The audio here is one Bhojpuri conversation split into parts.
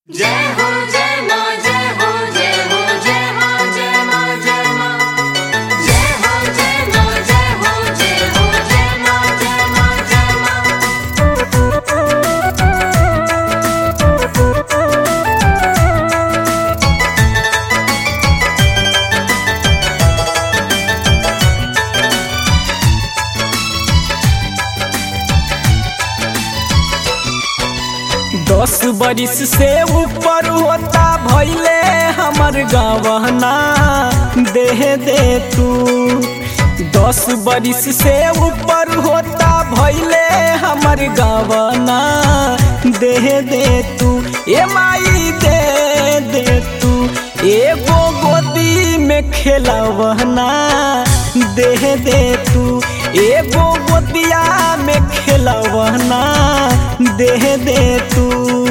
जय हो जय मां जय हो जय हो जय मां जय मां जय मां जय हो जय मां जय हो जय हो जय मां जय मां जय मां। 10 बरिस से ऊपर होता भइले हमर गवना देह दे तू। 10 बरिस से ऊपर होता भइले हमर गवना देह दे तू। ए माई दे दे तू एगो गोदी में खेलवना देह दे तू। एगो गोदिया में खेलवना देह दे तू।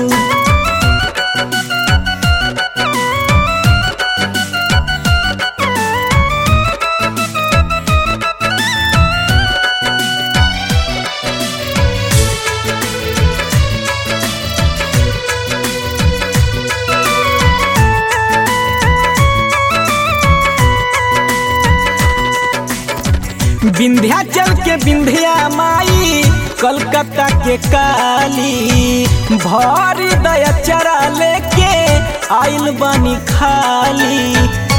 विंध्याचल के विंध्या माई कलकत्ता के काली भर दया चरा लेके आइल बानी खाली।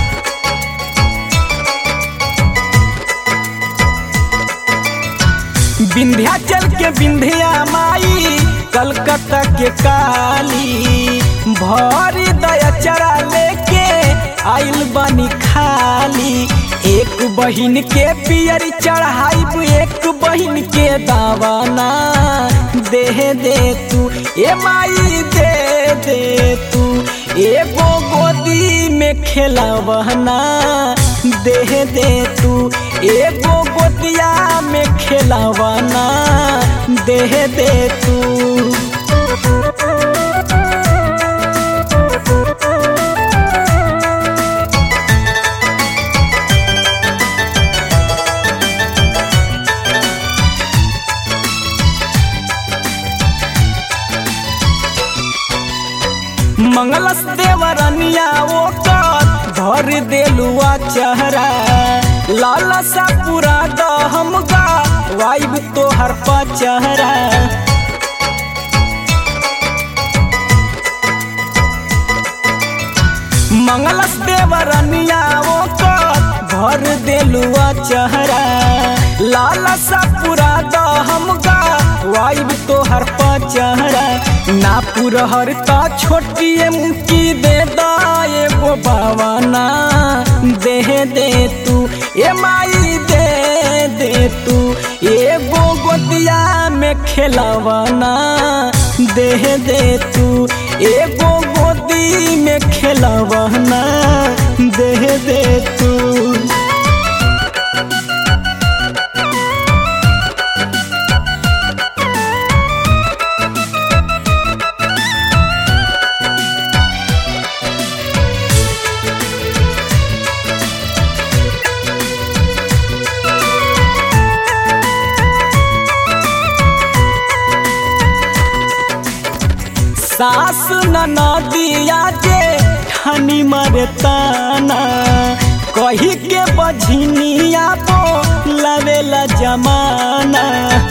विंध्याचल के विंध्या माई कलकत्ता के काली भर दया चरा लेके आइल बानी खाली। एक बहिन के पियरी चढ़ाई एक बहिन के दावाना देह दे तू। ए माई दे दे तू एगो गोदी में खेलवना देह दे तू। एगो गोदिया में खेलवना देह दे तू। मंगलस देवरनिया ओकर धर देलुआ चेहरा लालसा पूरा दहमगा वाइब तोहर पचहरा। मंगलस देवरनिया ओकर धर देलुआ चेहरा लालसा पूरा दहमगा वाइब तोहर पचहरा। ना पुरहर ता छोटिए मुकी दे एगो बावना देह दे तू। ए माई दे दे तू एगो गोदिया में खेलवना देह दे तू। एगो गोदी में खेलवना देह दे तू। सास ननदिया जे ठानी मरताना कही के बझनिया बो लवेला जमाना।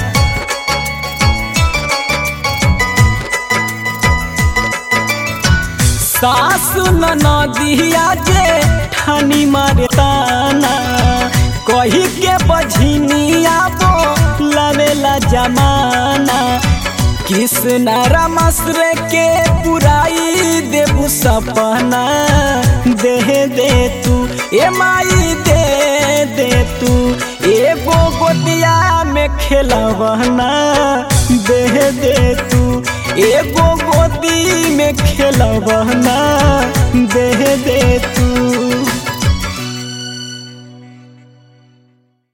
सास ननदिया जे ठानी मरताना कही के बझनिया बो लवेला जमाना। कृष्ण रामश्रे के पुराई देबू सपना देह दे तू। ए माई दे दे तू एगो गोदिया में खेलवना देह दे तू। एगो गोदी में खेलवना देह दे तू।